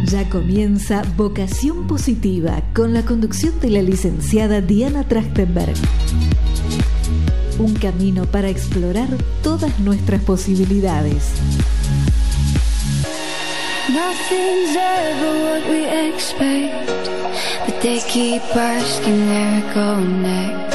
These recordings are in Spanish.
Ya comienza Vocación Positiva con la conducción de la licenciada Diana Trachtenberg. Un camino para explorar todas nuestras posibilidades. Nothing's ever what we expect, but they keep asking where we're going next.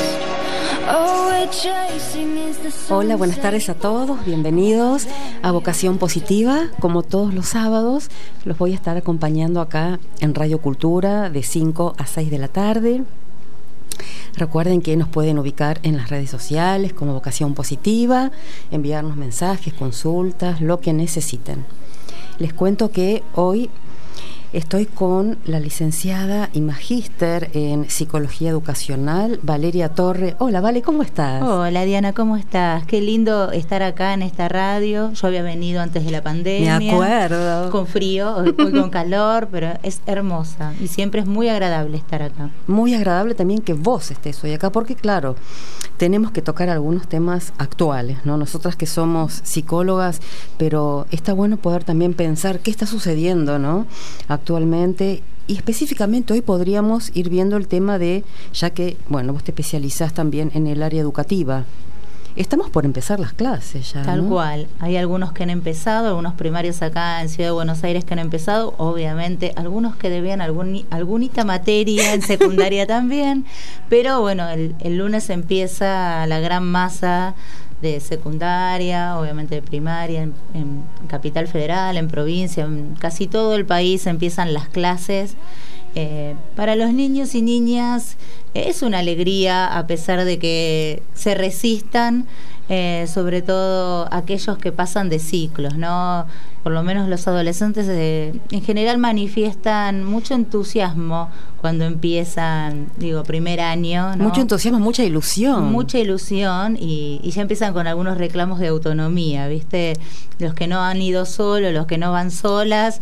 Hola, buenas tardes a todos, bienvenidos a Vocación Positiva. Como todos los sábados, los voy a estar acompañando acá en Radio Cultura de 5 a 6 de la tarde. Recuerden que nos pueden ubicar en las redes sociales como Vocación Positiva, enviarnos mensajes, consultas, lo que necesiten. Les cuento que hoy estoy con la licenciada y magíster en Psicología Educacional, Valeria Torre. Hola, Vale, ¿cómo estás? Hola, Diana, ¿cómo estás? Qué lindo estar acá en esta radio. Yo había venido antes de la pandemia. Me acuerdo. Con frío, hoy con calor, pero es hermosa y siempre es muy agradable estar acá. Muy agradable también que vos estés hoy acá, porque claro, tenemos que tocar algunos temas actuales, ¿no? Nosotras que somos psicólogas, pero está bueno poder también pensar qué está sucediendo, ¿no? Actualmente, y específicamente hoy podríamos ir viendo el tema de, ya que, bueno, vos te especializás también en el área educativa. Estamos por empezar las clases ya, Tal ¿no? cual. Hay algunos que han empezado, algunos primarios acá en Ciudad de Buenos Aires que han empezado, obviamente, algunos que debían algunita materia en secundaria también, pero bueno, el lunes empieza la gran masa de secundaria, obviamente de primaria, en Capital Federal, en provincia, en casi todo el país empiezan las clases. Para los niños y niñas es una alegría, a pesar de que se resistan, sobre todo aquellos que pasan de ciclos, ¿no? Por lo menos los adolescentes en general manifiestan mucho entusiasmo cuando empiezan, primer año, ¿no? Mucho entusiasmo, mucha ilusión. Mucha ilusión y ya empiezan con algunos reclamos de autonomía, ¿viste? Los que no han ido solos, los que no van solas,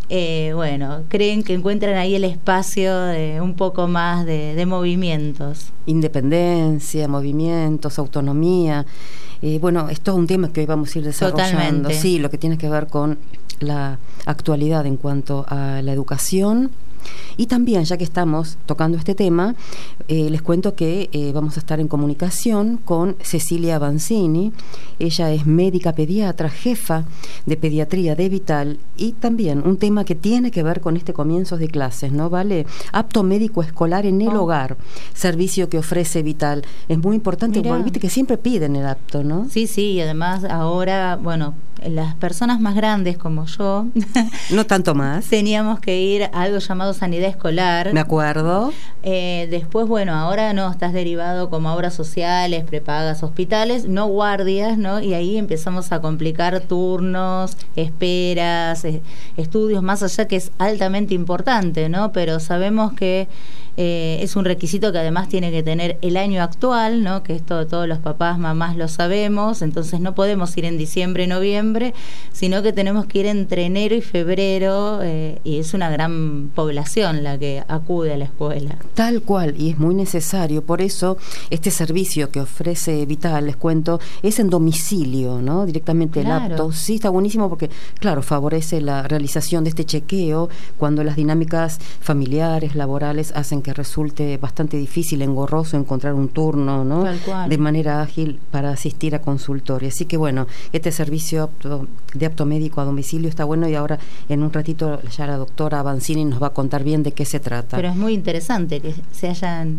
creen que encuentran ahí el espacio de un poco más de movimientos. Independencia, movimientos, autonomía. Esto es un tema que hoy vamos a ir desarrollando. Totalmente. Sí, lo que tiene que ver con la actualidad en cuanto a la educación. Y también, ya que estamos tocando este tema, les cuento que vamos a estar en comunicación con Cecilia Avanzini. Ella es médica pediatra, jefa de pediatría de Vital, y también un tema que tiene que ver con este comienzo de clases, ¿no? ¿Vale? Apto médico escolar en el hogar, servicio que ofrece Vital. Es muy importante, porque viste que siempre piden el apto, ¿no? Sí, y además ahora, las personas más grandes como yo, no tanto más, teníamos que ir a algo llamado sanidad escolar. Me acuerdo. Después, ahora no, estás derivado como obras sociales, prepagas, hospitales, no guardias, ¿no? Y ahí empezamos a complicar turnos, esperas, estudios, más allá que es altamente importante, ¿no? Pero sabemos que es un requisito que además tiene que tener el año actual, ¿no? Que esto todos los papás, mamás lo sabemos, entonces no podemos ir en diciembre, noviembre, sino que tenemos que ir entre enero y febrero, y es una gran población la que acude a la escuela. Tal cual, y es muy necesario. Por eso este servicio que ofrece Vital, les cuento, es en domicilio, ¿no? Directamente el apto. Sí, está buenísimo porque, claro, favorece la realización de este chequeo cuando las dinámicas familiares, laborales, hacen que resulte bastante difícil, engorroso encontrar un turno, ¿no? Tal cual. De manera ágil para asistir a consultorio. Así que este servicio de apto médico a domicilio está bueno, y ahora en un ratito ya la doctora Avanzini nos va a contar bien de qué se trata. Pero es muy interesante que se hayan,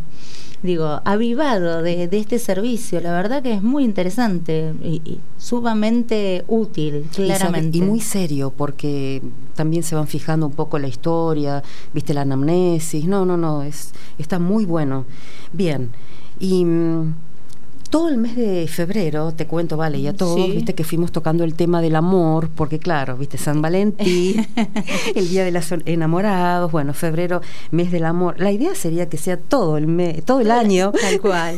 avivado de este servicio. La verdad que es muy interesante y sumamente útil, claramente. Y muy serio, porque también se van fijando un poco la historia, viste, la anamnesis. Está muy bueno. Bien, y todo el mes de febrero, te cuento, Vale, y a todos, sí, viste que fuimos tocando el tema del amor, porque claro, viste, San Valentín, el Día de los Enamorados, febrero, mes del amor. La idea sería que sea todo el mes, todo el año. Tal cual.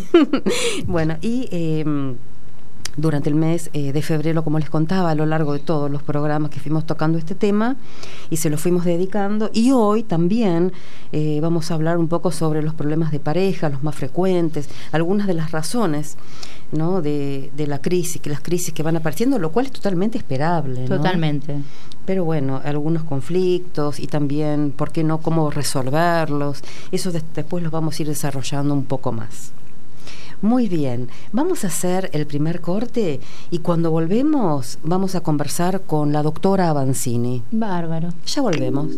Durante el mes de febrero, como les contaba, a lo largo de todos los programas que fuimos tocando este tema y se lo fuimos dedicando, y hoy también vamos a hablar un poco sobre los problemas de pareja, los más frecuentes, algunas de las razones, ¿no? de la crisis, las crisis que van apareciendo, lo cual es totalmente esperable, ¿no? Totalmente. pero bueno, algunos conflictos y también, ¿por qué no?, cómo resolverlos. Eso después los vamos a ir desarrollando un poco más. Muy bien, vamos a hacer el primer corte y cuando volvemos vamos a conversar con la doctora Avancini. Bárbaro. Ya volvemos.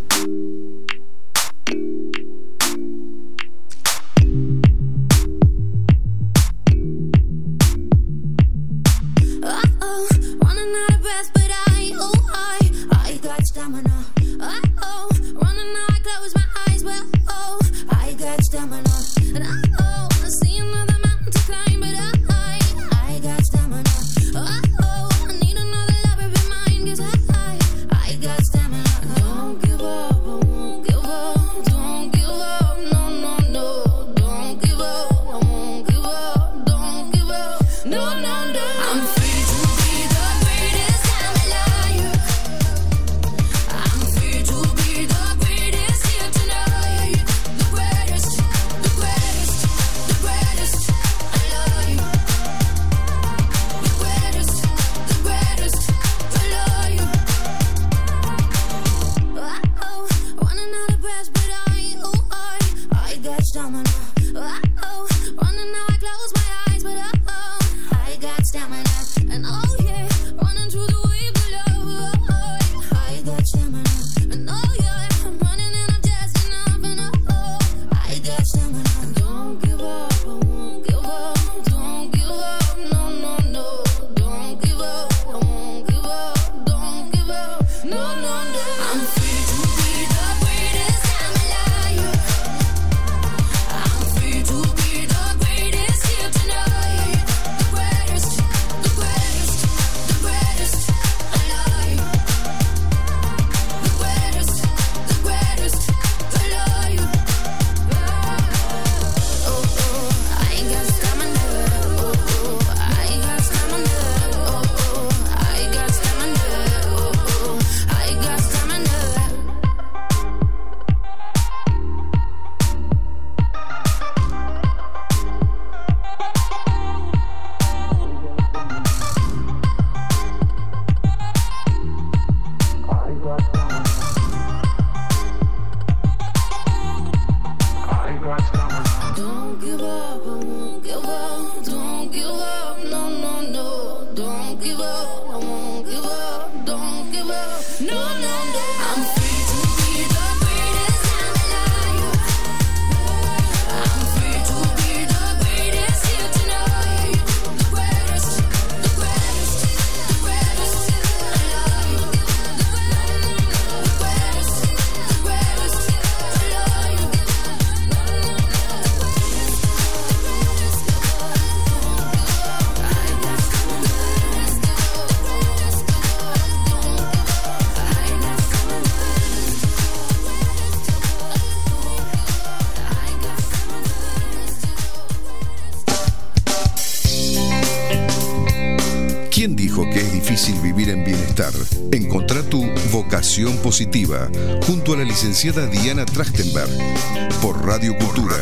¿Quién dijo que es difícil vivir en bienestar? Encontrá tu vocación positiva junto a la licenciada Diana Trachtenberg por Radio Cultura,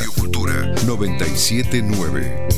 97.9.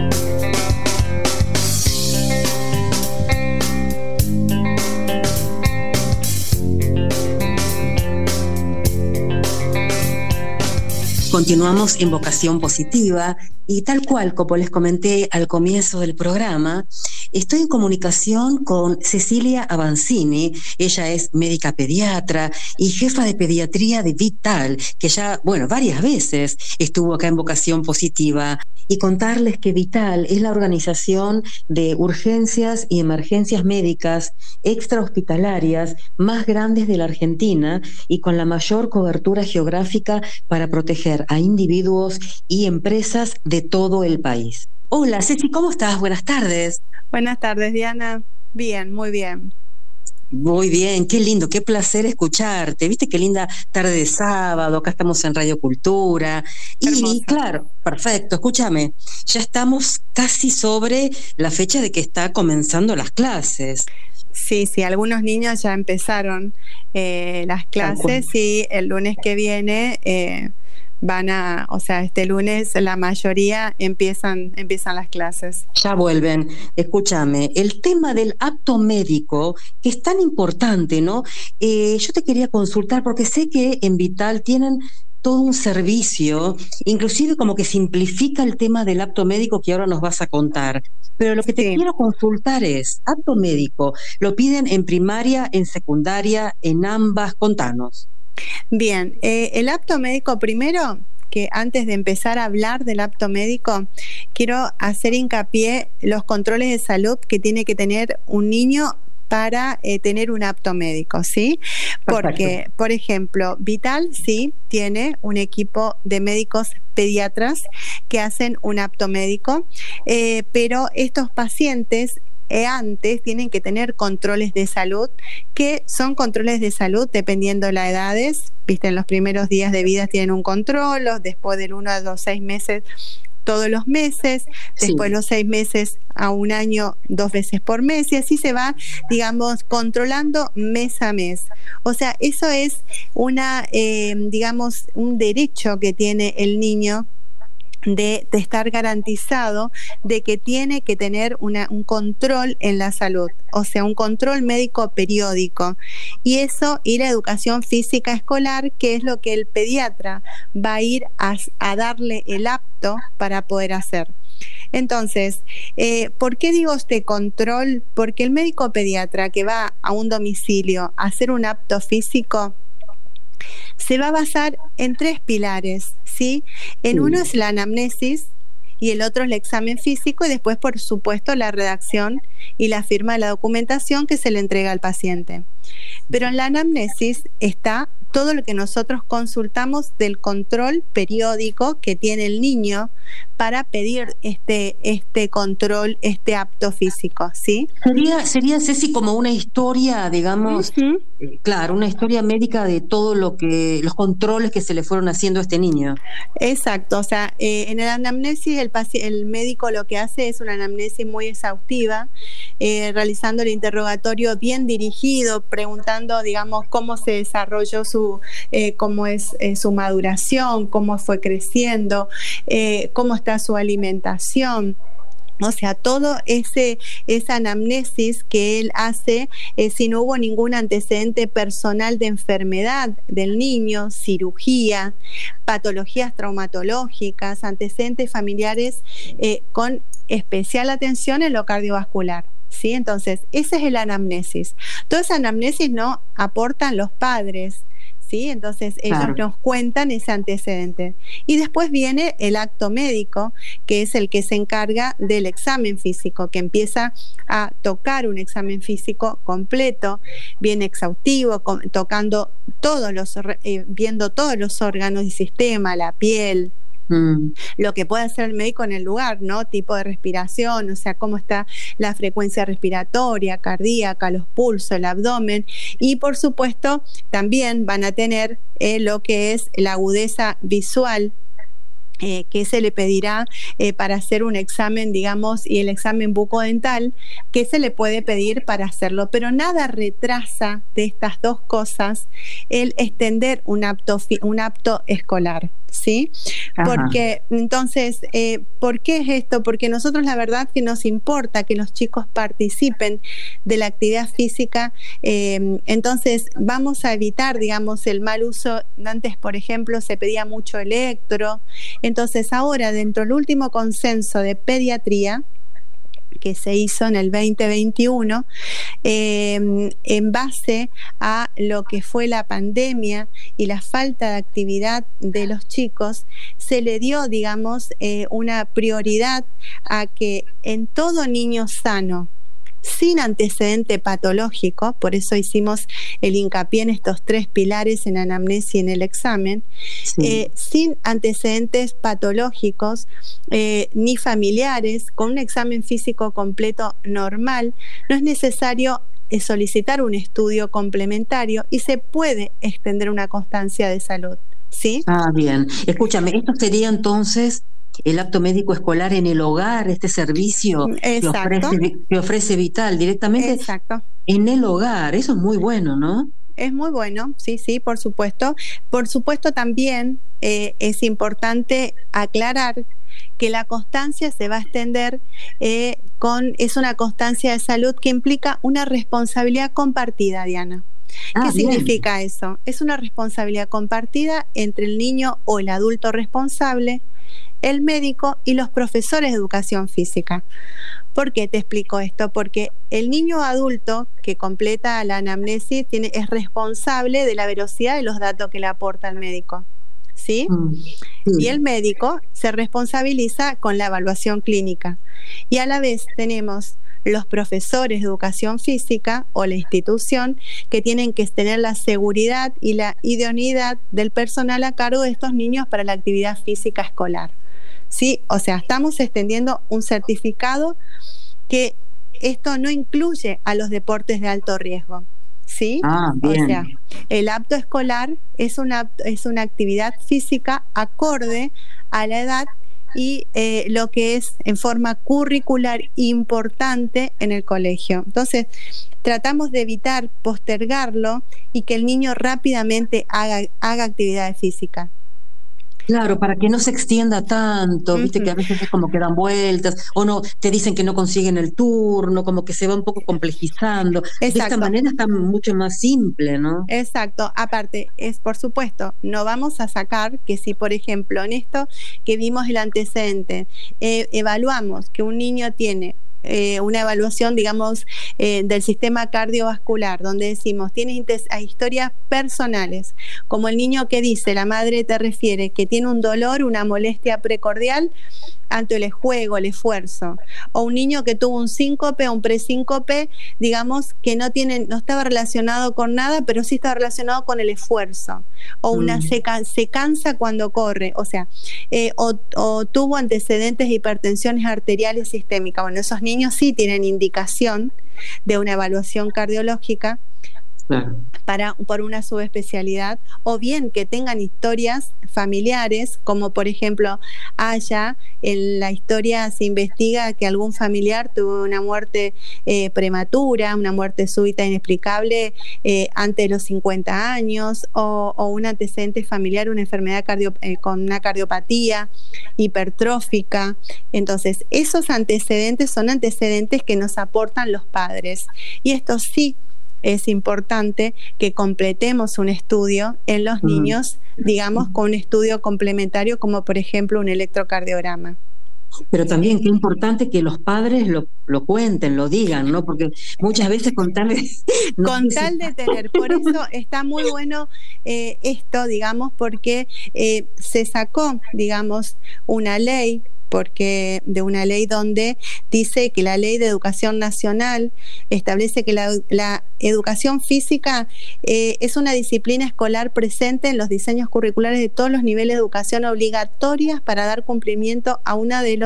Continuamos en Vocación Positiva y tal cual como les comenté al comienzo del programa, estoy en comunicación con Cecilia Avancini. Ella es médica pediatra y jefa de pediatría de Vital, que ya, varias veces estuvo acá en Vocación Positiva. Y contarles que Vital es la organización de urgencias y emergencias médicas extrahospitalarias más grandes de la Argentina y con la mayor cobertura geográfica para proteger a individuos y empresas de todo el país. Hola, Ceci, ¿cómo estás? Buenas tardes. Buenas tardes, Diana. Bien, muy bien. Muy bien, qué lindo, qué placer escucharte. ¿Viste qué linda tarde de sábado? Acá estamos en Radio Cultura. Hermosa. Y claro, perfecto, escúchame, ya estamos casi sobre la fecha de que está comenzando las clases. Sí, algunos niños ya empezaron las clases y el lunes que viene o sea, este lunes la mayoría empiezan las clases. Ya vuelven. Escúchame, el tema del apto médico, que es tan importante, ¿no? Yo te quería consultar porque sé que en Vital tienen todo un servicio, inclusive como que simplifica el tema del apto médico que ahora nos vas a contar. Pero lo que te quiero consultar es, apto médico, ¿lo piden en primaria, en secundaria, en ambas? Contanos. Bien, el apto médico primero, que antes de empezar a hablar del apto médico, quiero hacer hincapié los controles de salud que tiene que tener un niño para tener un apto médico, ¿sí? Porque, por ejemplo, Vital sí tiene un equipo de médicos pediatras que hacen un apto médico, pero estos pacientes antes tienen que tener controles de salud, que son controles de salud dependiendo de las edades. Viste, en los primeros días de vida tienen un control, después del 1 a los 6 meses todos los meses, después de los 6 meses a un año 2 veces por mes, y así se va, digamos, controlando mes a mes. O sea, eso es digamos, un derecho que tiene el niño de estar garantizado de que tiene que tener un control en la salud, o sea, un control médico periódico, y la educación física escolar, que es lo que el pediatra va a ir a darle el apto para poder hacer. Entonces, ¿por qué digo este control? Porque el médico pediatra que va a un domicilio a hacer un apto físico se va a basar en 3 pilares, ¿sí? Uno es la anamnesis, y el otro es el examen físico, y después, por supuesto, la redacción y la firma de la documentación que se le entrega al paciente. Pero en la anamnesis está todo lo que nosotros consultamos del control periódico que tiene el niño para pedir este control, este apto físico, ¿sí? Sería, Ceci, como una historia, digamos, claro, una historia médica de todo los controles que se le fueron haciendo a este niño. Exacto, o sea, en el anamnesis el médico lo que hace es una anamnesis muy exhaustiva, realizando el interrogatorio bien dirigido, preguntando, digamos, cómo se desarrolló cómo es su maduración, cómo fue creciendo, cómo está su alimentación. O sea, todo esa anamnesis que él hace, si no hubo ningún antecedente personal de enfermedad del niño, cirugía, patologías traumatológicas, antecedentes familiares, con especial atención en lo cardiovascular, ¿sí? Entonces, ese es el anamnesis. Toda esa anamnesis no aportan los padres, ¿sí? Entonces ellos nos cuentan ese antecedente. Y después viene el acto médico, que es el que se encarga del examen físico, que empieza a tocar un examen físico completo, bien exhaustivo, tocando viendo todos los órganos y sistemas, la piel, lo que puede hacer el médico en el lugar, ¿no? Tipo de respiración, o sea, cómo está la frecuencia respiratoria, cardíaca, los pulsos, el abdomen, y por supuesto también van a tener lo que es la agudeza visual, que se le pedirá para hacer un examen, digamos, y el examen bucodental, que se le puede pedir para hacerlo, pero nada retrasa de estas dos cosas el extender un apto escolar, ¿sí? Porque entonces, ¿por qué es esto? Porque nosotros la verdad que nos importa que los chicos participen de la actividad física, entonces vamos a evitar, digamos, el mal uso. Antes, por ejemplo, se pedía mucho electro, entonces ahora dentro del último consenso de pediatría que se hizo en el 2021, en base a lo que fue la pandemia y la falta de actividad de los chicos, se le dio, digamos, una prioridad a que en todo niño sano, sin antecedente patológico, por eso hicimos el hincapié en estos 3 pilares en anamnesis y en el examen, sin antecedentes patológicos ni familiares, con un examen físico completo normal, no es necesario solicitar un estudio complementario y se puede extender una constancia de salud, ¿sí? Bien. Escúchame, esto sería entonces el acto médico escolar en el hogar, este servicio que ofrece Vital directamente en el hogar. Eso es muy bueno, ¿no? Es muy bueno, sí, por supuesto. Por supuesto también es importante aclarar que la constancia se va a extender es una constancia de salud que implica una responsabilidad compartida, Diana. ¿Qué significa eso? Es una responsabilidad compartida entre el niño o el adulto responsable, el médico y los profesores de educación física. ¿Por qué te explico esto? Porque el niño adulto que completa la anamnesis es responsable de la veracidad de los datos que le aporta el médico. ¿Sí? Y el médico se responsabiliza con la evaluación clínica. Y a la vez tenemos los profesores de educación física o la institución que tienen que tener la seguridad y la idoneidad del personal a cargo de estos niños para la actividad física escolar. ¿Sí? O sea, estamos extendiendo un certificado que esto no incluye a los deportes de alto riesgo. ¿Sí? Bien. O sea, el apto escolar es una actividad física acorde a la edad y lo que es en forma curricular importante en el colegio. Entonces, tratamos de evitar postergarlo y que el niño rápidamente haga actividades físicas. Claro, para que no se extienda tanto, viste que a veces es como que dan vueltas, o no, te dicen que no consiguen el turno, como que se va un poco complejizando. Exacto. De esta manera está mucho más simple, ¿no? Exacto, aparte, por supuesto, no vamos a sacar que si, por ejemplo, en esto que vimos el antecedente, evaluamos que un niño tiene una evaluación, digamos, del sistema cardiovascular, donde decimos, tiene historias personales, como el niño que dice, la madre te refiere que tiene un dolor, una molestia precordial ante el juego, el esfuerzo, o un niño que tuvo un síncope o un presíncope, digamos, que no estaba relacionado con nada, pero sí estaba relacionado con el esfuerzo, o se cansa cuando corre, o sea, o tuvo antecedentes de hipertensiones arteriales sistémicas. Bueno, esos niños sí tienen indicación de una evaluación cardiológica. Claro. Por una subespecialidad, o bien que tengan historias familiares, como por ejemplo en la historia se investiga que algún familiar tuvo una muerte prematura, una muerte súbita inexplicable antes de los 50 años, o un antecedente familiar, una enfermedad con una cardiopatía hipertrófica. Entonces, esos antecedentes son antecedentes que nos aportan los padres, y esto sí es importante que completemos un estudio en los niños, digamos, con un estudio complementario, como por ejemplo un electrocardiograma. Pero también qué importante que los padres lo cuenten, lo digan, ¿no? Porque muchas veces con tal de tener, por eso está muy bueno esto, digamos, porque se sacó, digamos, una ley, donde dice que la Ley de Educación Nacional establece que la educación física es una disciplina escolar presente en los diseños curriculares de todos los niveles de educación obligatorias para dar cumplimiento a una de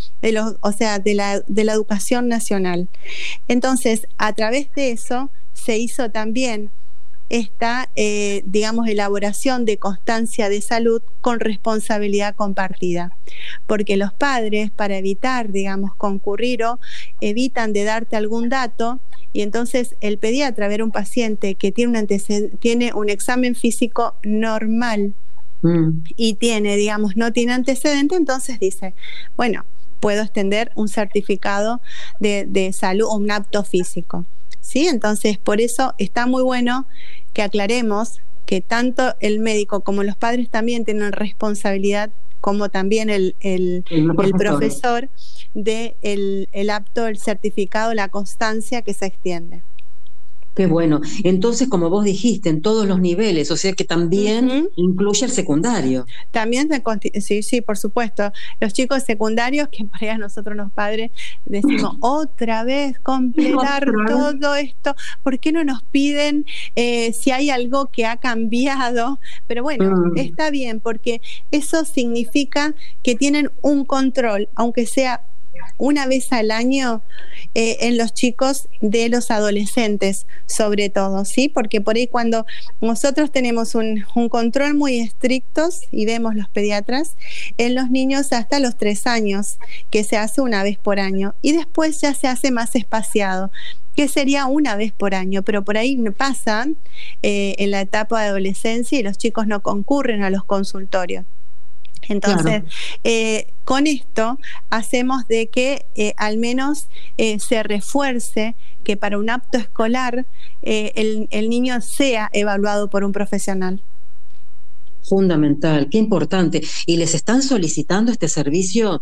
la educación nacional. Entonces, a través de eso se hizo también esta, digamos, elaboración de constancia de salud con responsabilidad compartida, porque los padres, para evitar, digamos, concurrir o evitan de darte algún dato, y entonces el pediatra ver un paciente que tiene un examen físico normal y no tiene antecedente, entonces dice, bueno, puedo extender un certificado de salud o un apto físico. ¿Sí? Entonces, por eso está muy bueno que aclaremos que tanto el médico como los padres también tienen responsabilidad, como también el profesor de el apto, el certificado, la constancia que se extiende. Qué bueno. Entonces, como vos dijiste, en todos los niveles, o sea que también incluye el secundario. También, sí, por supuesto. Los chicos secundarios, que por ahí nosotros los padres decimos, otra vez completar todo esto, ¿por qué no nos piden si hay algo que ha cambiado? Pero bueno, está bien, porque eso significa que tienen un control, aunque sea una vez al año en los chicos de los adolescentes, sobre todo, ¿sí? Porque por ahí cuando nosotros tenemos un control muy estricto, y vemos los pediatras, en los niños hasta los 3 años, que se hace una vez por año, y después ya se hace más espaciado, que sería una vez por año, pero por ahí pasan en la etapa de adolescencia y los chicos no concurren a los consultorios. Entonces, claro, con esto hacemos de que al menos se refuerce que para un acto escolar el niño sea evaluado por un profesional. Fundamental, qué importante. ¿Y les están solicitando este servicio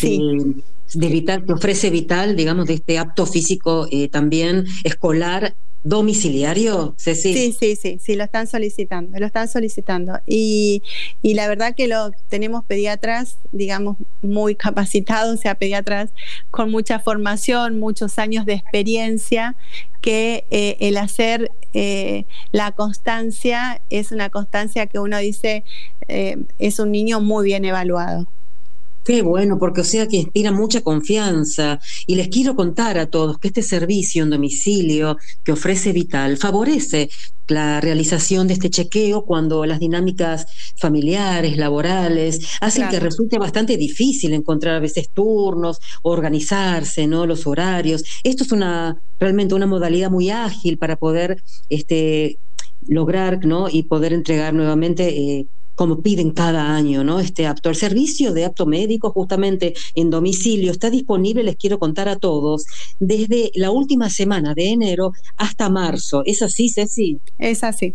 de Vital, que ofrece Vital, digamos, de este apto físico también escolar domiciliario, Ceci? Sí, lo están solicitando. Y la verdad que tenemos pediatras, digamos, muy capacitados, o sea, pediatras con mucha formación, muchos años de experiencia, que el hacer la constancia es una constancia que uno dice es un niño muy bien evaluado. Qué bueno, porque o sea que inspira mucha confianza. Y les quiero contar a todos que este servicio en domicilio que ofrece Vital favorece la realización de este chequeo cuando las dinámicas familiares, laborales, hacen que resulte bastante difícil encontrar a veces turnos, organizarse, ¿no? Los horarios. Esto es realmente una modalidad muy ágil para poder lograr, ¿no? Y poder entregar nuevamente como piden cada año, ¿no? Este apto. El servicio de apto médico justamente en domicilio está disponible, les quiero contar a todos, desde la última semana de enero hasta marzo. ¿Es así, Ceci? Es así.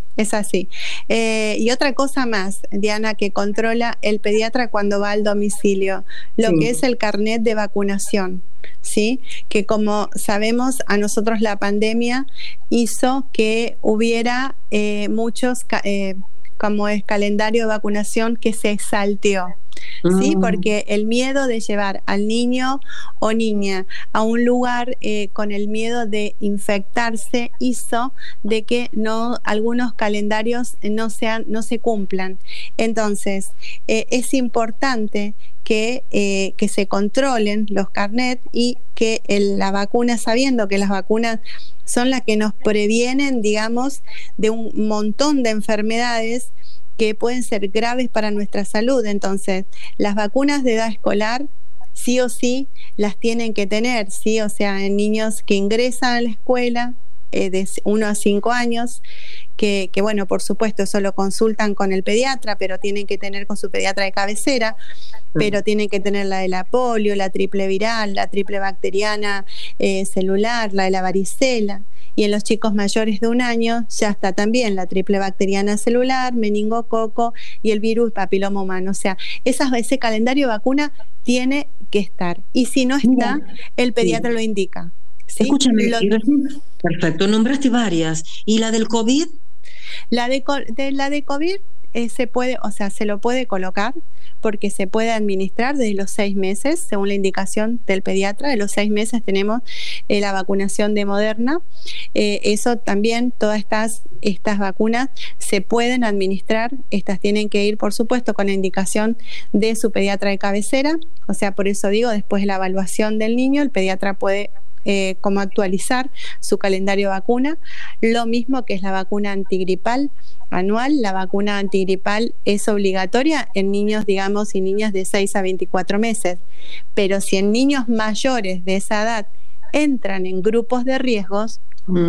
Y otra cosa más, Diana, que controla el pediatra cuando va al domicilio, lo que es el carnet de vacunación. ¿Sí? Que como sabemos, a nosotros la pandemia hizo que hubiera muchos como es calendario de vacunación que se salteó, ¿sí? Porque el miedo de llevar al niño o niña a un lugar con el miedo de infectarse hizo de que algunos calendarios no se cumplan. Entonces, es importante que se controlen los carnets y que la vacuna, sabiendo que las vacunas son las que nos previenen, digamos, de un montón de enfermedades que pueden ser graves para nuestra salud. Entonces, las vacunas de edad escolar sí o sí las tienen que tener, ¿sí? O sea, en niños que ingresan a la escuela de 1 a 5 años, que bueno, por supuesto, eso lo consultan con el pediatra, pero tienen que tener con su pediatra de cabecera, pero tienen que tener la de la polio, la triple viral, la triple bacteriana celular, la de la varicela. Y en los chicos mayores de 1 año ya está también la triple bacteriana celular, meningococo y el virus papiloma humano. O sea, ese calendario de vacuna tiene que estar. Y si no está, el pediatra lo indica. ¿Sí? Escúchame, perfecto, nombraste varias. ¿Y la del COVID? La de COVID se lo puede colocar porque se puede administrar desde los 6 meses, según la indicación del pediatra. De los 6 meses tenemos la vacunación de Moderna. Eso también, todas estas vacunas se pueden administrar. Estas tienen que ir, por supuesto, con la indicación de su pediatra de cabecera. O sea, por eso digo, después de la evaluación del niño, el pediatra puede como actualizar su calendario de vacuna. Lo mismo que es la vacuna antigripal anual. La vacuna antigripal es obligatoria en niños, digamos, y niñas de 6 a 24 meses. Pero si en niños mayores de esa edad entran en grupos de riesgos,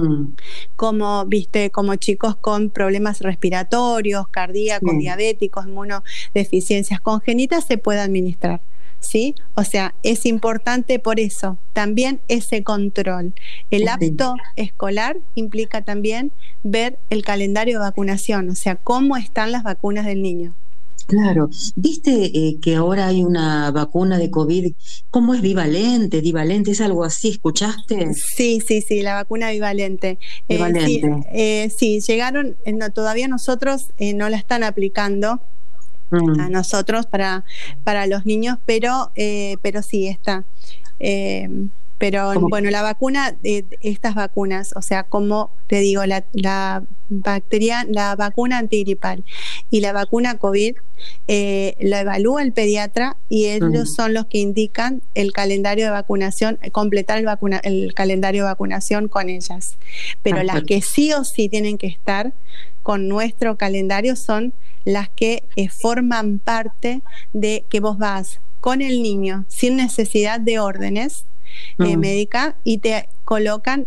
como chicos con problemas respiratorios, cardíacos, diabéticos, inmunodeficiencias congénitas, se puede administrar. ¿Sí? O sea, es importante por eso también ese control. El apto escolar implica también ver el calendario de vacunación, o sea, cómo están las vacunas del niño. Claro. ¿Viste que ahora hay una vacuna de COVID? ¿Cómo es? ¿Bivalente? ¿Divalente? ¿Es algo así? ¿Escuchaste? Sí, la vacuna bivalente. Sí, llegaron, todavía nosotros no la están aplicando a nosotros para los niños, pero sí está. Pero bueno, la vacuna, estas vacunas, o sea, como te digo, la vacuna antigripal y la vacuna COVID, la evalúa el pediatra y ellos son los que indican el calendario de vacunación, completar el calendario de vacunación con ellas. Pero las que sí o sí tienen que estar con nuestro calendario son las que forman parte de que vos vas con el niño sin necesidad de órdenes médica y te colocan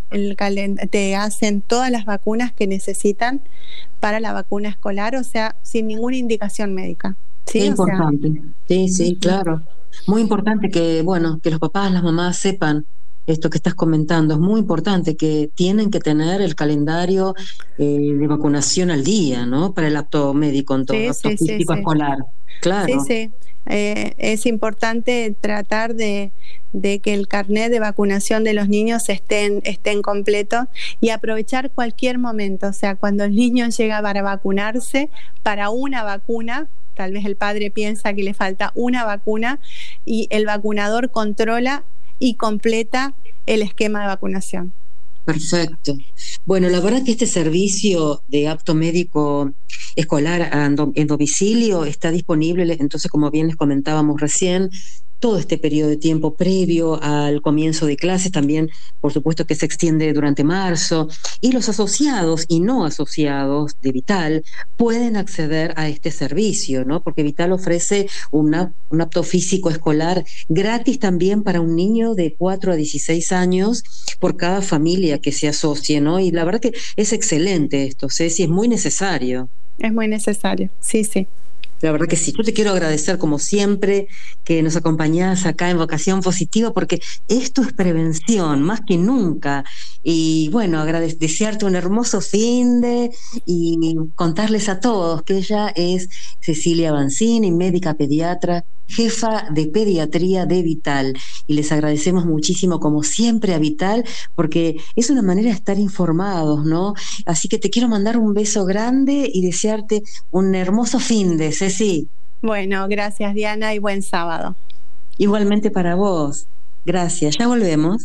te hacen todas las vacunas que necesitan para la vacuna escolar, o sea, sin ninguna indicación médica. ¿Sí? Es importante. Sí, claro. Muy importante que los papás, las mamás sepan esto que estás comentando. Es muy importante que tienen que tener el calendario de vacunación al día, ¿no? Para el acto médico, en todo acto físico escolar. Claro. Sí. Es importante tratar de que el carnet de vacunación de los niños estén completos y aprovechar cualquier momento, o sea, cuando el niño llega para vacunarse, para una vacuna, tal vez el padre piensa que le falta una vacuna y el vacunador controla y completa el esquema de vacunación. Perfecto. Bueno, la verdad que este servicio de apto médico escolar en domicilio está disponible, entonces, como bien les comentábamos recién, todo este periodo de tiempo previo al comienzo de clases, también por supuesto que se extiende durante marzo, y los asociados y no asociados de Vital pueden acceder a este servicio, ¿no? Porque Vital ofrece un apto físico escolar gratis también para un niño de 4 a 16 años por cada familia que se asocie, ¿no? Y la verdad que es excelente esto, Ceci, es muy necesario. Es muy necesario, sí. La verdad que sí. Yo te quiero agradecer como siempre que nos acompañás acá en Vocación Positiva, porque esto es prevención más que nunca. Y bueno, desearte un hermoso finde y contarles a todos que ella es Cecilia Banzini, médica pediatra, jefa de pediatría de Vital, y les agradecemos muchísimo como siempre a Vital porque es una manera de estar informados, ¿no? Así que te quiero mandar un beso grande y desearte un hermoso finde, Ceci. Bueno, gracias Diana y buen sábado. Igualmente para vos. Gracias, ya volvemos.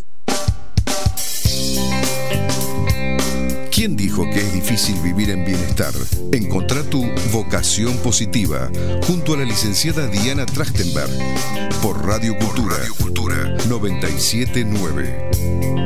¿Quién dijo que es difícil vivir en bienestar? Encontrá tu vocación positiva junto a la licenciada Diana Trachtenberg por Radio Cultura 97.9.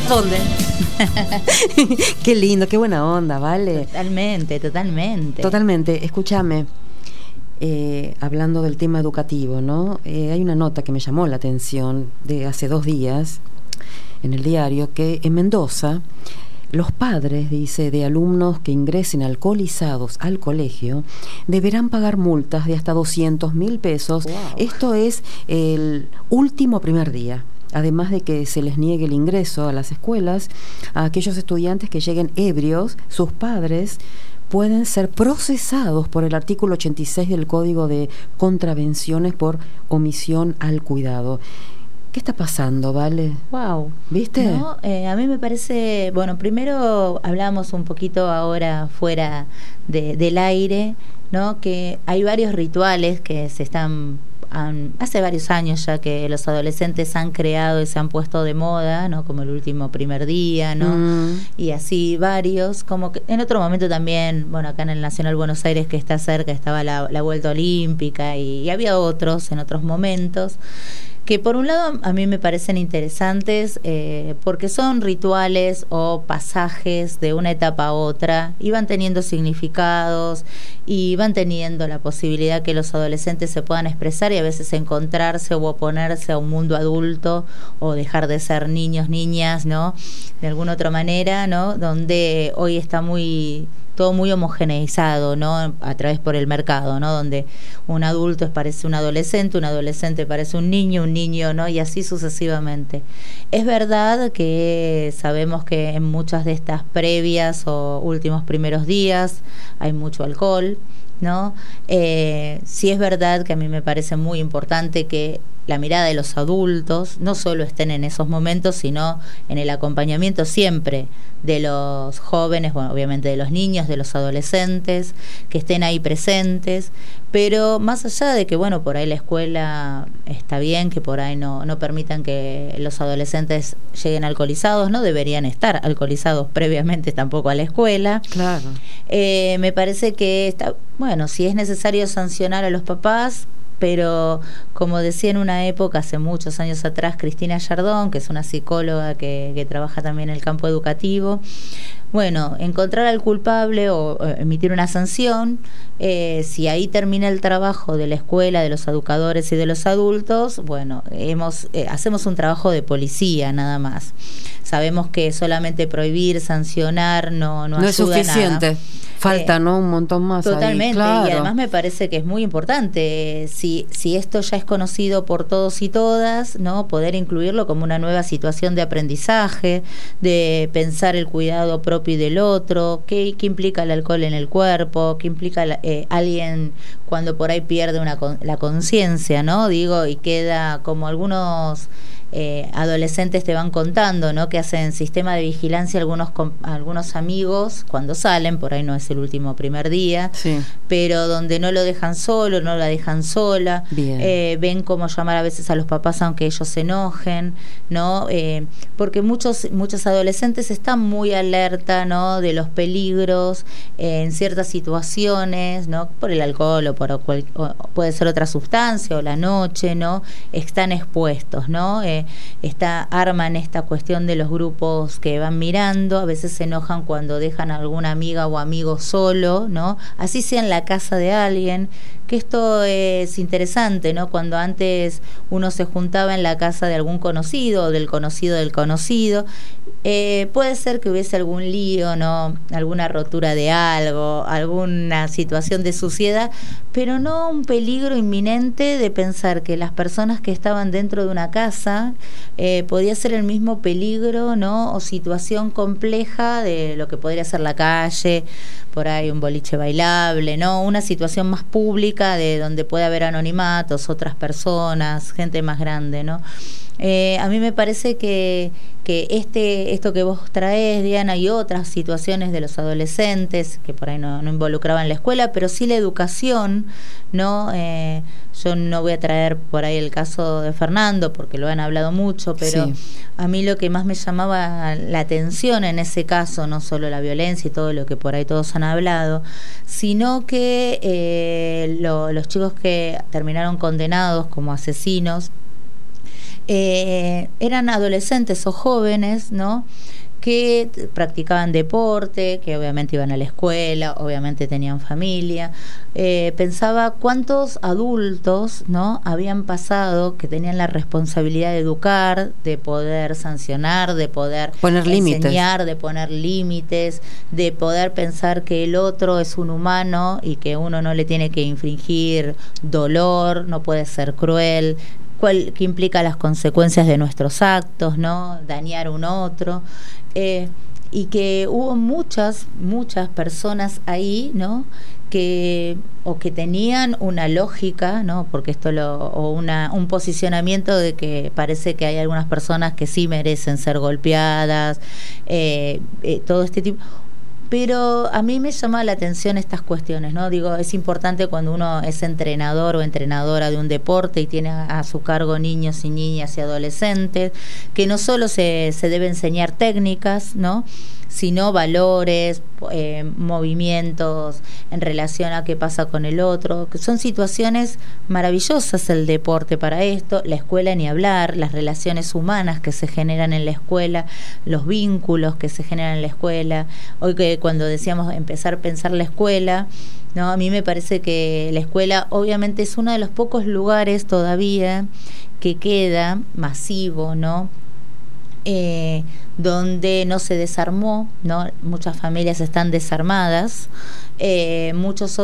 ¿Dónde? Qué lindo, qué buena onda, ¿vale? Totalmente. Totalmente. Escúchame, hablando del tema educativo, ¿no? Hay una nota que me llamó la atención de hace 2 días en el diario, que en Mendoza los padres, dice, de alumnos que ingresen alcoholizados al colegio deberán pagar multas de hasta 200.000 pesos. Wow. Esto es el último primer día. Además de que se les niegue el ingreso a las escuelas a aquellos estudiantes que lleguen ebrios, sus padres pueden ser procesados por el artículo 86 del Código de Contravenciones por omisión al cuidado. ¿Qué está pasando, Vale? Wow. ¿Viste? No, a mí me parece, bueno, primero hablamos un poquito ahora fuera del aire, ¿no? Que hay varios rituales que se están hace varios años ya que los adolescentes han creado y se han puesto de moda, ¿no? Como el último primer día, ¿no? Y así varios, como que en otro momento también, bueno, acá en el Nacional Buenos Aires, que está cerca, estaba la Vuelta Olímpica y había otros en otros momentos, que por un lado a mí me parecen interesantes porque son rituales o pasajes de una etapa a otra y van teniendo significados y van teniendo la posibilidad que los adolescentes se puedan expresar y a veces encontrarse o oponerse a un mundo adulto o dejar de ser niños, niñas, ¿no? De alguna otra manera, ¿no? Donde hoy está todo muy homogeneizado, ¿no? A través por el mercado, ¿no? Donde un adulto parece un adolescente parece un niño, ¿no? Y así sucesivamente. Es verdad que sabemos que en muchas de estas previas o últimos primeros días hay mucho alcohol, ¿no? Sí es verdad que a mí me parece muy importante que la mirada de los adultos no solo estén en esos momentos, sino en el acompañamiento siempre de los jóvenes, bueno, obviamente de los niños, de los adolescentes, que estén ahí presentes, pero más allá de que, bueno, por ahí la escuela está bien, que por ahí no permitan que los adolescentes lleguen alcoholizados, no deberían estar alcoholizados previamente tampoco a la escuela. Claro. Me parece que está, bueno, si es necesario sancionar a los papás, pero como decía en una época, hace muchos años atrás, Cristina Yardón, que es una psicóloga que trabaja también en el campo educativo, bueno, encontrar al culpable o emitir una sanción, si ahí termina el trabajo de la escuela, de los educadores y de los adultos, bueno, hacemos un trabajo de policía nada más. Sabemos que solamente prohibir, sancionar no ayuda es suficiente. Nada. Falta, ¿no? Un montón más. Totalmente, ahí, claro. Y además me parece que es muy importante, si esto ya es conocido por todos y todas, ¿no? Poder incluirlo como una nueva situación de aprendizaje, de pensar el cuidado propio y del otro, qué implica el alcohol en el cuerpo, qué implica alguien cuando por ahí pierde la conciencia, ¿no? Digo, y queda como algunos adolescentes te van contando, ¿no? Que hacen sistema de vigilancia algunos amigos cuando salen, por ahí no es el último primer día, sí, pero donde no lo dejan solo, no la dejan sola, ven cómo llamar a veces a los papás aunque ellos se enojen, ¿no? Porque muchos adolescentes están muy alerta, ¿no? De los peligros en ciertas situaciones, ¿no? Por el alcohol o puede ser otra sustancia o la noche, ¿no? Están expuestos, ¿no? Arman esta cuestión de los grupos que van mirando, a veces se enojan cuando dejan a alguna amiga o amigo solo, ¿no? Así sea en la casa de alguien, que esto es interesante, ¿no? Cuando antes uno se juntaba en la casa de algún conocido o del conocido del conocido, puede ser que hubiese algún lío, ¿no? Alguna rotura de algo, alguna situación de suciedad, pero no un peligro inminente de pensar que las personas que estaban dentro de una casa podía ser el mismo peligro, ¿no? O situación compleja de lo que podría ser la calle, por ahí un boliche bailable, ¿no? Una situación más pública de donde puede haber anonimatos, otras personas, gente más grande, ¿no? A mí me parece que esto que vos traés, Diana, y otras situaciones de los adolescentes que por ahí no involucraban la escuela, pero sí la educación, ¿no? Yo no voy a traer por ahí el caso de Fernando porque lo han hablado mucho, pero sí, a mí lo que más me llamaba la atención en ese caso, no solo la violencia y todo lo que por ahí todos han hablado, sino que los chicos que terminaron condenados como asesinos, eran adolescentes o jóvenes, ¿no?, que practicaban deporte, que obviamente iban a la escuela, obviamente tenían familia. Pensaba cuántos adultos, ¿no?, habían pasado, que tenían la responsabilidad de educar, de poder sancionar, de poder poner enseñar, de poner límites, de poder pensar que el otro es un humano y que uno no le tiene que infligir dolor, no puede ser cruel, que implica las consecuencias de nuestros actos, ¿no?, dañar a un otro. Y que hubo muchas personas ahí, ¿no?, que tenían una lógica, ¿no?, porque esto un posicionamiento de que parece que hay algunas personas que sí merecen ser golpeadas, todo este tipo. Pero a mí me llama la atención estas cuestiones, ¿no? Digo, es importante cuando uno es entrenador o entrenadora de un deporte y tiene a su cargo niños y niñas y adolescentes, que no solo se debe enseñar técnicas, ¿no?, sino valores, movimientos en relación a qué pasa con el otro, que son situaciones maravillosas el deporte para esto, la escuela ni hablar, las relaciones humanas que se generan en la escuela, los vínculos que se generan en la escuela. Hoy que cuando decíamos empezar a pensar la escuela, ¿no?, a mí me parece que la escuela obviamente es uno de los pocos lugares todavía que queda masivo, ¿no?, donde no se desarmó, ¿no? Muchas familias están desarmadas, muchos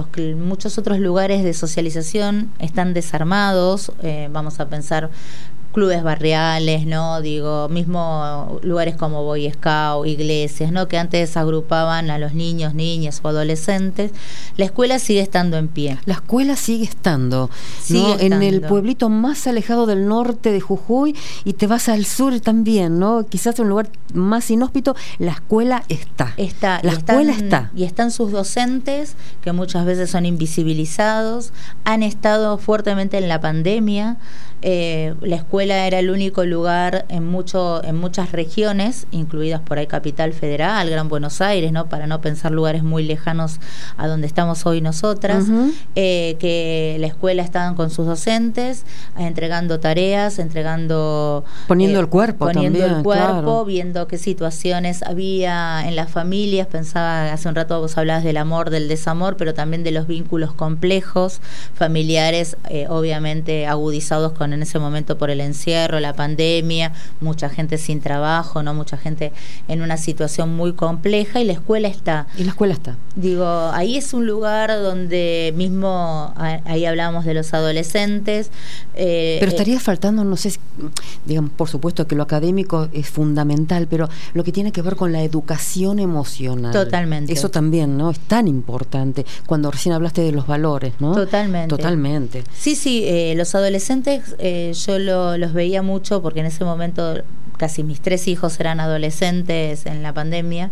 otros lugares de socialización están desarmados, vamos a pensar clubes barriales, ¿no? Digo, mismo lugares como Boy Scout, iglesias, ¿no?, que antes agrupaban a los niños, niñas o adolescentes. La escuela sigue estando en pie. La escuela sigue estando, ¿no?, en el pueblito más alejado del norte de Jujuy, y te vas al sur también, ¿no?, quizás en un lugar más inhóspito, la escuela está. La escuela está. Y están sus docentes, que muchas veces son invisibilizados, han estado fuertemente en la pandemia. La escuela era el único lugar en muchas regiones, incluidas por ahí Capital Federal, Gran Buenos Aires, ¿no?, para no pensar lugares muy lejanos a donde estamos hoy nosotras, que la escuela estaban con sus docentes, entregando tareas, poniendo el cuerpo, claro, viendo qué situaciones había en las familias. Pensaba, hace un rato vos hablabas del amor, del desamor, pero también de los vínculos complejos familiares, obviamente agudizados en ese momento por el encierro, la pandemia, mucha gente sin trabajo, ¿no?, mucha gente en una situación muy compleja, y la escuela está. Digo, ahí es un lugar donde mismo, ahí hablábamos de los adolescentes. Pero estaría faltando, no sé, digamos, por supuesto que lo académico es fundamental, pero lo que tiene que ver con la educación emocional. Totalmente. Eso también, ¿no?, es tan importante. Cuando recién hablaste de los valores, ¿no? Totalmente. Sí, los adolescentes yo los veía mucho, porque en ese momento casi mis 3 hijos eran adolescentes en la pandemia.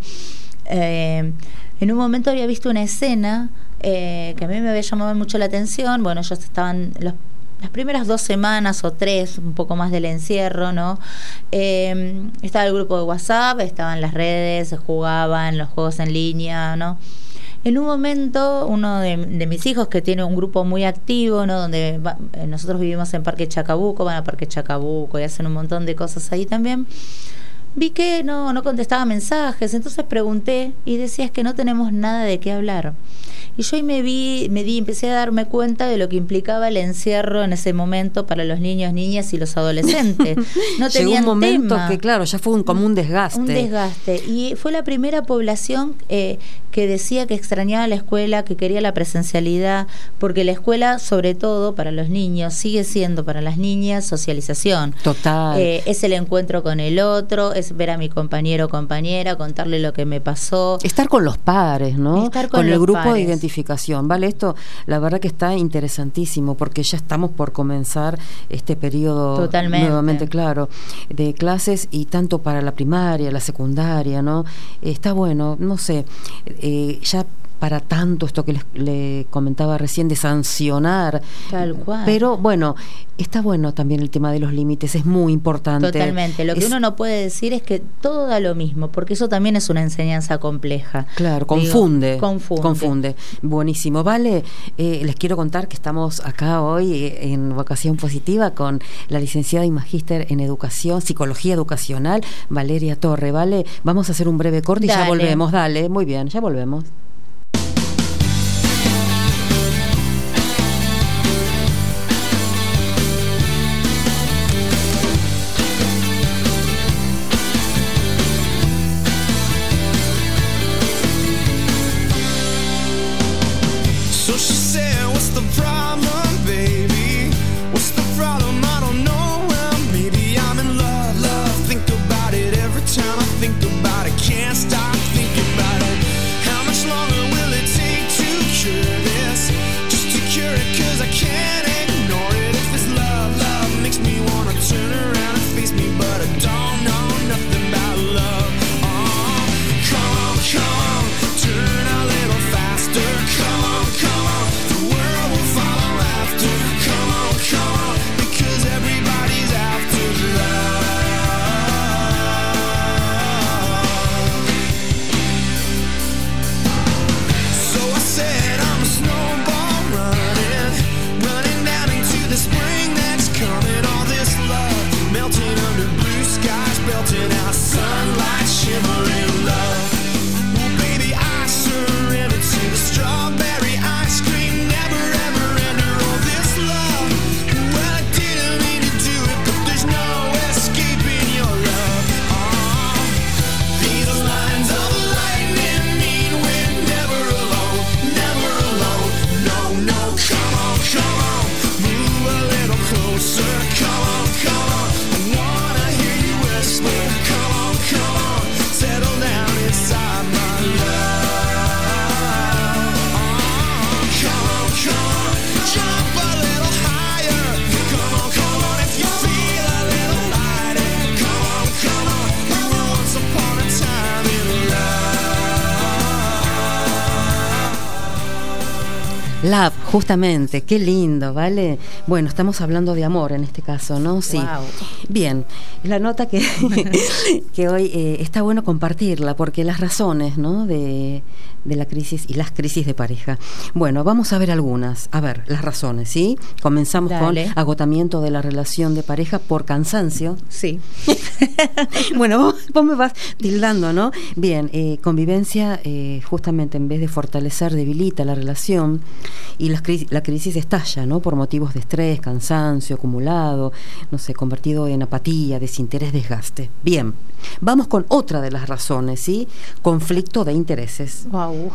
En un momento había visto una escena que a mí me había llamado mucho la atención. Bueno, ellos estaban las primeras 2 semanas o 3, un poco más del encierro, ¿no? Estaba el grupo de WhatsApp, estaban las redes, se jugaban los juegos en línea, ¿no? En un momento, uno de mis hijos, que tiene un grupo muy activo, ¿no?, donde nosotros vivimos en Parque Chacabuco, van a Parque Chacabuco y hacen un montón de cosas ahí también, vi que no contestaba mensajes. Entonces pregunté y decía, es que no tenemos nada de qué hablar. Y yo ahí empecé a darme cuenta de lo que implicaba el encierro en ese momento para los niños, niñas y los adolescentes. No tenían Llegó un momento tema. Que, claro, ya fue como un desgaste. Un desgaste. Y fue la primera población que decía que extrañaba la escuela, que quería la presencialidad, porque la escuela, sobre todo para los niños, sigue siendo para las niñas socialización. Total. Es el encuentro con el otro, es ver a mi compañero o compañera, contarle lo que me pasó. Estar con los pares, ¿no? Estar con el los grupo pares. de identificación. Vale, esto la verdad que está interesantísimo, porque ya estamos por comenzar este periodo. Totalmente. Nuevamente, claro, de clases, y tanto para la primaria, la secundaria, ¿no? Está bueno, no sé, ya para tanto esto que le comentaba recién de sancionar. Tal cual. Pero bueno, está bueno también el tema de los límites, es muy importante. Totalmente. Lo que uno no puede decir es que todo da lo mismo, porque eso también es una enseñanza compleja. Claro, confunde. Buenísimo. Vale, les quiero contar que estamos acá hoy en Vocación Positiva con la licenciada y magíster en educación, psicología educacional, Valeria Torre. Vale, vamos a hacer un breve corte y ya volvemos. Dale, muy bien, ya volvemos. Love, justamente, qué lindo, ¿vale? Bueno, estamos hablando de amor en este caso, ¿no? Sí. Wow. Bien, la nota que, que hoy está bueno compartirla, porque las razones, ¿no? de la crisis y las crisis de pareja. Bueno, vamos a ver algunas. A ver, las razones, ¿sí? Comenzamos Dale. con agotamiento de la relación de pareja por cansancio. Sí. Bueno, vos me vas tildando, ¿no? Bien, convivencia, justamente en vez de fortalecer, debilita la relación, y la crisis estalla, ¿no? Por motivos de estrés, cansancio acumulado, no sé, convertido en apatía, desinterés, desgaste. Bien, vamos con otra de las razones, ¿sí? Conflicto de intereses. Wow.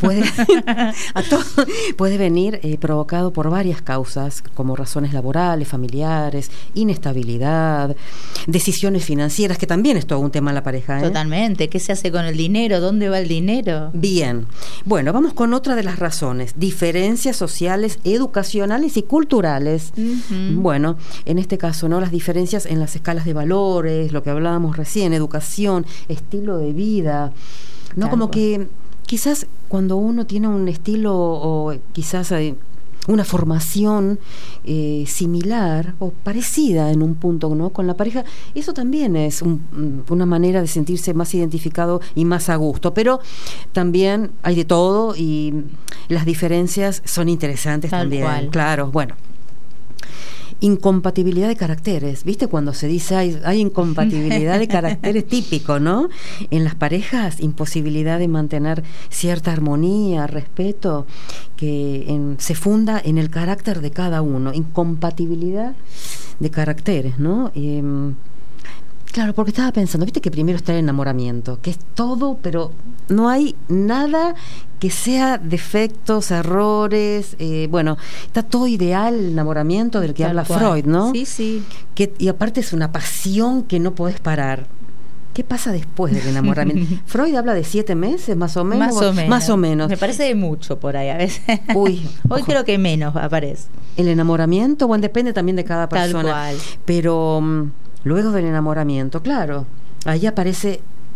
Puede venir provocado por varias causas, como razones laborales, familiares, inestabilidad, decisiones financieras, que también es todo un tema en la pareja, ¿eh? Totalmente. ¿Qué se hace con el dinero? ¿Dónde va el dinero? Bien. Bueno, vamos con otra de las razones. Diferencias sociales, educacionales y culturales. Uh-huh. Bueno, en este caso, ¿no? Las diferencias en las escalas de valores, lo que hablábamos recién, educación, estilo de vida, ¿no? Claro. Como que quizás cuando uno tiene un estilo o quizás una formación similar o parecida en un punto, ¿no? Con la pareja, eso también es una manera de sentirse más identificado y más a gusto, pero también hay de todo y las diferencias son interesantes. Tal también, cual. claro. Bueno, incompatibilidad de caracteres, ¿viste? Cuando se dice hay incompatibilidad de caracteres, típico, ¿no? En las parejas, imposibilidad de mantener cierta armonía, respeto, que se funda en el carácter de cada uno, incompatibilidad de caracteres, ¿no? Claro, porque estaba pensando, viste que primero está el enamoramiento, que es todo, pero no hay nada que sea defectos, errores, bueno, está todo ideal el enamoramiento del que Tal habla cual. Freud, ¿no? Sí, sí. Y aparte es una pasión que no podés parar. ¿Qué pasa después del enamoramiento? Freud habla de 7 meses, más o menos. Más o menos. Me parece de mucho por ahí a veces. Uy, Hoy ojo. creo que menos aparece. El enamoramiento, bueno, depende también de cada Tal persona. cual. Pero luego del enamoramiento, claro, ahí aparece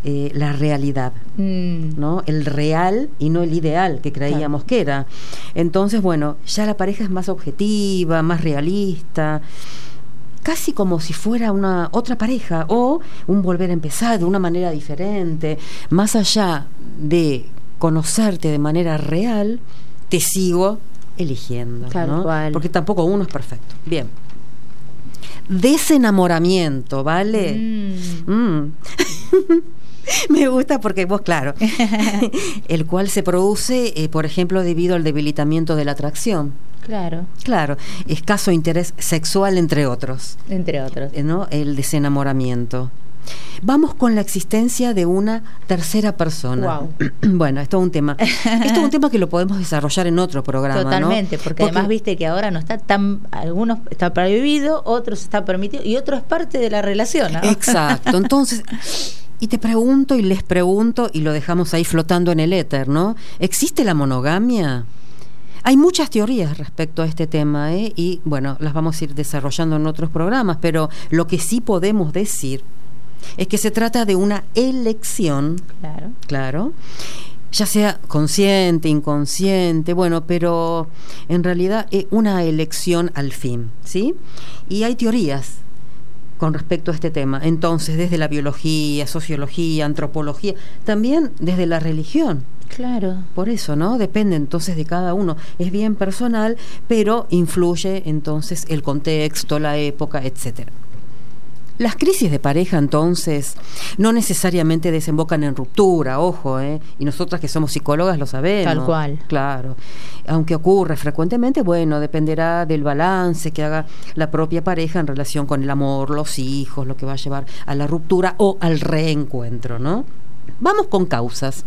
la realidad, ¿no? El real y no el ideal que creíamos que era. Entonces, bueno, ya la pareja es más objetiva, más realista, casi como si fuera una otra pareja o un volver a empezar de una manera diferente. Más allá de conocerte de manera real, te sigo eligiendo, ¿no? Porque tampoco uno es perfecto. Bien. Desenamoramiento, ¿vale? Me gusta porque vos, claro, el cual se produce, por ejemplo, debido al debilitamiento de la atracción. Claro, escaso interés sexual, entre otros, ¿no? El desenamoramiento. Vamos con la existencia de una tercera persona. Bueno, esto es un tema. Esto es un tema que lo podemos desarrollar en otro programa. Totalmente, ¿no? Porque además viste que ahora no está algunos está prohibido, otros está permitido y otro es parte de la relación, ¿no? Exacto. Entonces, y te pregunto y les pregunto y lo dejamos ahí flotando en el éter, ¿no? ¿Existe la monogamia? Hay muchas teorías respecto a este tema, y bueno, las vamos a ir desarrollando en otros programas, pero lo que sí podemos decir es que se trata de una elección, claro, ya sea consciente, inconsciente, bueno, pero en realidad es una elección al fin, ¿sí? Y hay teorías con respecto a este tema, entonces desde la biología, sociología, antropología, también desde la religión. Claro. Por eso, ¿no? Depende entonces de cada uno. Es bien personal, pero influye entonces el contexto, la época, etcétera. Las crisis de pareja, entonces, no necesariamente desembocan en ruptura, ojo, y nosotras que somos psicólogas lo sabemos. Tal cual. Claro. Aunque ocurre frecuentemente, bueno, dependerá del balance que haga la propia pareja en relación con el amor, los hijos, lo que va a llevar a la ruptura o al reencuentro, ¿no? Vamos con causas.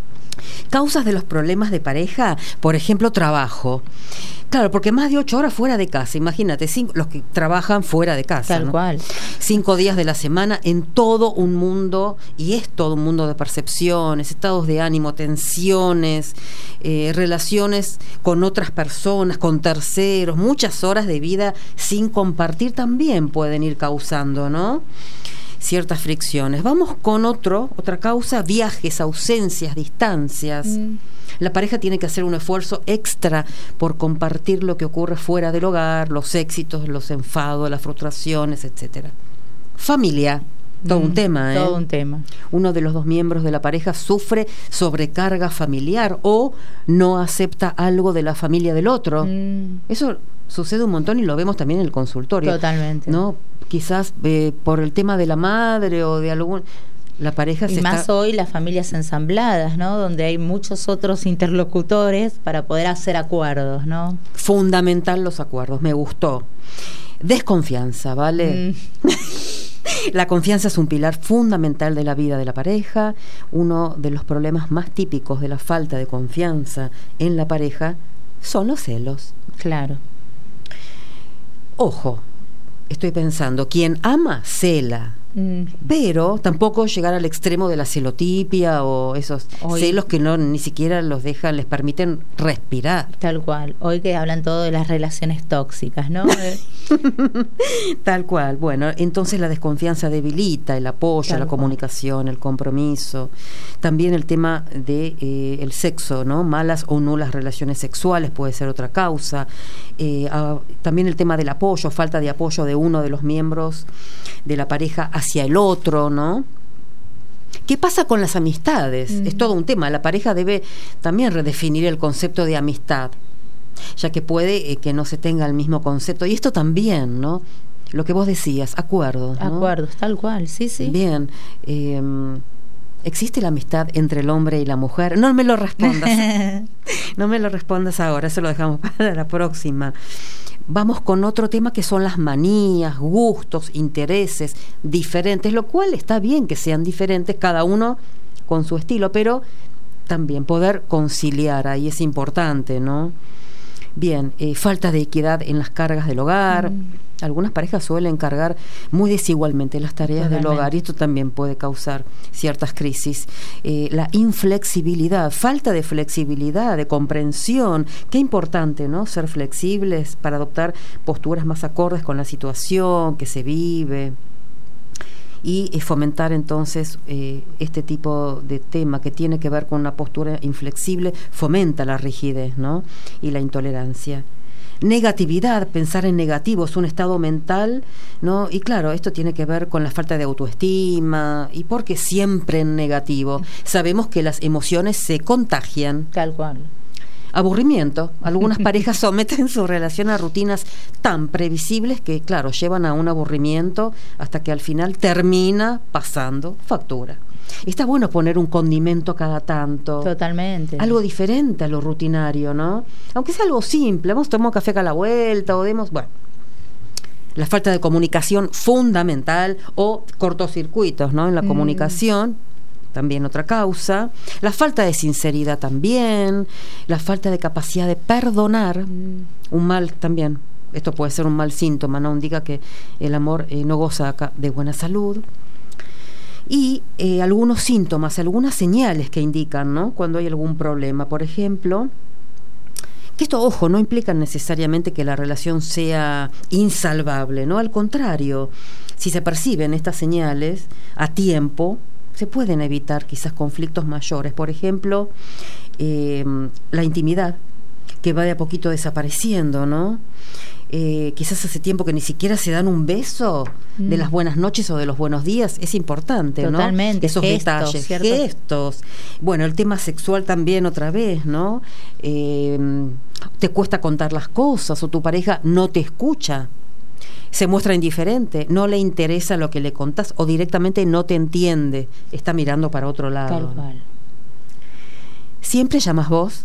Causas de los problemas de pareja, por ejemplo, trabajo. Claro, porque más de 8 horas fuera de casa, imagínate, los que trabajan fuera de casa. Tal cual. 5 días de la semana en todo un mundo, y es todo un mundo de percepciones, estados de ánimo, tensiones, relaciones con otras personas, con terceros, muchas horas de vida sin compartir también pueden ir causando, ¿no? Ciertas fricciones. Vamos con otra causa, viajes, ausencias, distancias. La pareja tiene que hacer un esfuerzo extra por compartir lo que ocurre fuera del hogar, los éxitos, los enfados, las frustraciones, etcétera. Familia, todo un tema, Todo un tema. Uno de los dos miembros de la pareja sufre sobrecarga familiar o no acepta algo de la familia del otro. Eso sucede un montón y lo vemos también en el consultorio. Totalmente. ¿No? Quizás por el tema de la madre o de algún... La pareja y más hoy las familias ensambladas, ¿no? Donde hay muchos otros interlocutores para poder hacer acuerdos, ¿no? Fundamental los acuerdos, me gustó. Desconfianza, ¿vale? La confianza es un pilar fundamental de la vida de la pareja. Uno de los problemas más típicos de la falta de confianza en la pareja son los celos. Claro. Ojo, estoy pensando, quien ama, cela. Pero tampoco llegar al extremo de la celotipia o esos celos que no ni siquiera los dejan, les permiten respirar. Tal cual. Hoy que hablan todo de las relaciones tóxicas, ¿no? Tal cual. Bueno, entonces la desconfianza debilita el apoyo, la comunicación, el compromiso. También el tema de el sexo, ¿no? Malas o nulas relaciones sexuales puede ser otra causa. También el tema del apoyo, falta de apoyo de uno de los miembros de la pareja hacia el otro, ¿no? ¿Qué pasa con las amistades? Es todo un tema. La pareja debe también redefinir el concepto de amistad, ya que puede que no se tenga el mismo concepto. Y esto también, ¿no? Lo que vos decías, acuerdos, ¿no? Acuerdos, tal cual, sí. Bien. ¿Existe la amistad entre el hombre y la mujer? No me lo respondas. No me lo respondas ahora, eso lo dejamos para la próxima. Vamos con otro tema que son las manías, gustos, intereses diferentes, lo cual está bien que sean diferentes, cada uno con su estilo, pero también poder conciliar, ahí es importante, ¿no? Bien, falta de equidad en las cargas del hogar. Algunas parejas suelen cargar muy desigualmente las tareas del hogar y esto también puede causar ciertas crisis. La inflexibilidad, falta de flexibilidad, de comprensión. Qué importante, ¿no? Ser flexibles para adoptar posturas más acordes con la situación que se vive. y fomentar entonces este tipo de tema que tiene que ver con una postura inflexible, fomenta la rigidez, ¿no? Y la intolerancia. Negatividad, pensar en negativo, es un estado mental, ¿no? Y claro, esto tiene que ver con la falta de autoestima. ¿Y por qué siempre en negativo? Sabemos que las emociones se contagian. Tal cual. Aburrimiento. Algunas parejas someten su relación a rutinas tan previsibles que, claro, llevan a un aburrimiento hasta que al final termina pasando factura. Está bueno poner un condimento cada tanto. Totalmente. Algo diferente a lo rutinario, ¿no? Aunque sea algo simple, vamos a tomar café a la vuelta o demos... Bueno, la falta de comunicación fundamental o cortocircuitos, ¿no? En la comunicación, también otra causa. La falta de sinceridad también. La falta de capacidad de perdonar. Un mal también. Esto puede ser un mal síntoma, ¿no? Indica que el amor no goza acá de buena salud. Y algunos síntomas, algunas señales que indican, ¿no? Cuando hay algún problema. Por ejemplo, que esto, ojo, no implica necesariamente que la relación sea insalvable, ¿no? Al contrario, si se perciben estas señales a tiempo, se pueden evitar quizás conflictos mayores. Por ejemplo, la intimidad, que va de a poquito desapareciendo, ¿no? Quizás hace tiempo que ni siquiera se dan un beso de las buenas noches o de los buenos días. Es importante, totalmente, ¿no? Esos gestos, detalles, ¿cierto? gestos. Bueno, el tema sexual también otra vez, ¿no? Te cuesta contar las cosas o tu pareja no te escucha. Se muestra indiferente, no le interesa lo que le contás o directamente no te entiende, está mirando para otro lado. Tal cual. Siempre llamas vos.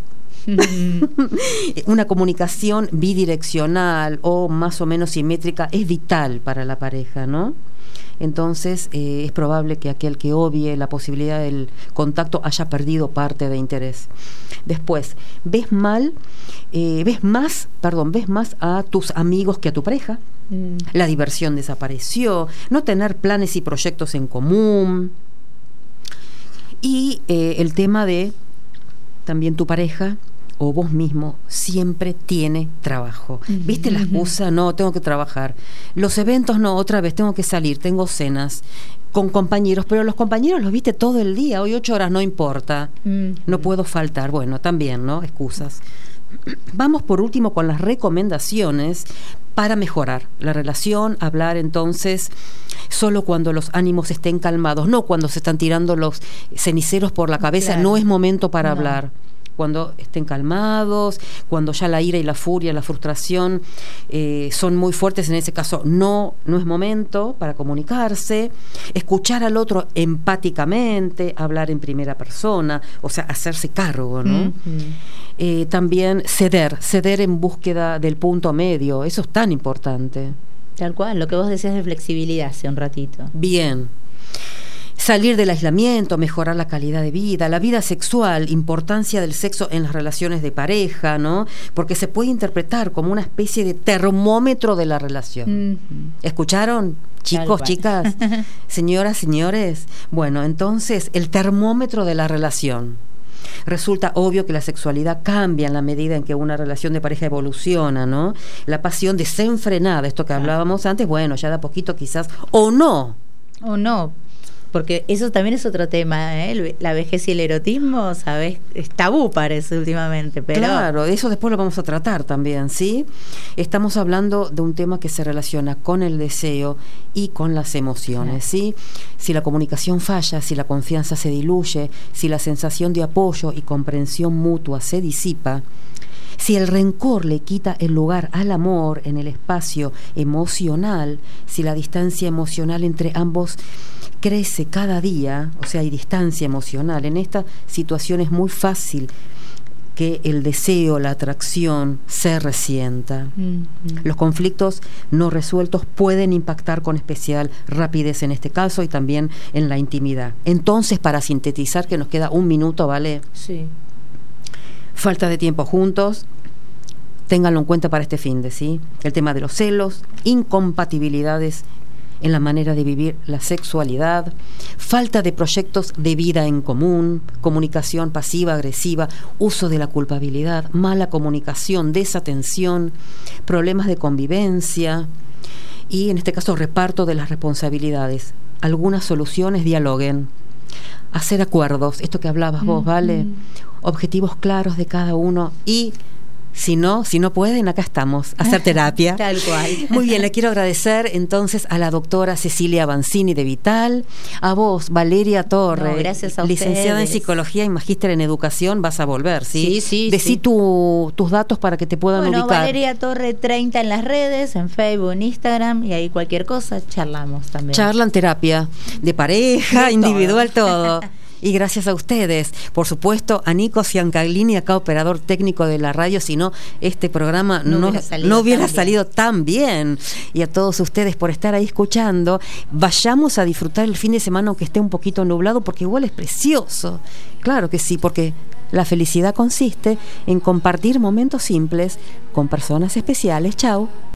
Una comunicación bidireccional o más o menos simétrica es vital para la pareja, ¿no? Entonces es probable que aquel que obvie la posibilidad del contacto haya perdido parte de interés. Después, ves más a tus amigos que a tu pareja. La diversión desapareció, no tener planes y proyectos en común. Y el tema de también tu pareja o vos mismo siempre tiene trabajo. ¿Viste la excusa? No, tengo que trabajar. Los eventos, no, otra vez tengo que salir, tengo cenas con compañeros, pero los compañeros los viste todo el día, hoy 8 horas, no importa, no puedo faltar. Bueno, también, ¿no? Excusas. Vamos por último con las recomendaciones para mejorar la relación. Hablar entonces solo cuando los ánimos estén calmados, no cuando se están tirando los ceniceros por la cabeza, claro. No es momento para hablar. Cuando estén calmados, cuando ya la ira y la furia, la frustración son muy fuertes, en ese caso no es momento para comunicarse. Escuchar al otro empáticamente, hablar en primera persona, o sea, hacerse cargo, ¿no? También ceder en búsqueda del punto medio, eso es tan importante. Tal cual, lo que vos decías de flexibilidad hace un ratito. Bien. Salir del aislamiento, mejorar la calidad de vida, la vida sexual, importancia del sexo en las relaciones de pareja, ¿no? Porque se puede interpretar como una especie de termómetro de la relación. ¿Escucharon? Chicos, chicas, señoras, señores. Bueno, entonces, el termómetro de la relación. Resulta obvio que la sexualidad cambia en la medida en que una relación de pareja evoluciona, ¿no? La pasión desenfrenada, esto que hablábamos antes, bueno, ya de a poquito quizás, o no. Porque eso también es otro tema, ¿eh? La vejez y el erotismo, ¿sabes? Es tabú parece últimamente, pero... Claro, eso después lo vamos a tratar también, ¿sí? Estamos hablando de un tema que se relaciona con el deseo y con las emociones, ¿sí? Si la comunicación falla, si la confianza se diluye, si la sensación de apoyo y comprensión mutua se disipa, si el rencor le quita el lugar al amor en el espacio emocional, si la distancia emocional entre ambos crece cada día, o sea, hay distancia emocional, en esta situación es muy fácil que el deseo, la atracción se resienta. Los conflictos no resueltos pueden impactar con especial rapidez en este caso y también en la intimidad. Entonces, para sintetizar, que nos queda un minuto, ¿vale? Sí. Falta de tiempo juntos, ténganlo en cuenta para este fin de, ¿sí? El tema de los celos, incompatibilidades en la manera de vivir la sexualidad, falta de proyectos de vida en común, comunicación pasiva-agresiva, uso de la culpabilidad, mala comunicación, desatención, problemas de convivencia y en este caso reparto de las responsabilidades. algunas soluciones, dialoguen. Hacer acuerdos, esto que hablabas vos, ¿vale? Objetivos claros de cada uno y si no pueden, acá estamos, hacer terapia. Tal cual. Muy bien, le quiero agradecer entonces a la doctora Cecilia Avanzini de Vital, a vos, Valeria Torre, gracias a licenciada ustedes. en Psicología y magíster en Educación, vas a volver, ¿sí? Sí. Decí tus datos para que te puedan ubicar. Valeria Torre 30 en las redes, en Facebook, en Instagram, y ahí cualquier cosa charlamos también. Charlan terapia, de pareja, De individual, todo. todo. Y gracias a ustedes, por supuesto, a Nico Ciancaglini, acá operador técnico de la radio, si no, este programa no hubiera salido tan bien. Y a todos ustedes por estar ahí escuchando. Vayamos a disfrutar el fin de semana, aunque esté un poquito nublado, porque igual es precioso. Claro que sí, porque la felicidad consiste en compartir momentos simples con personas especiales. Chau.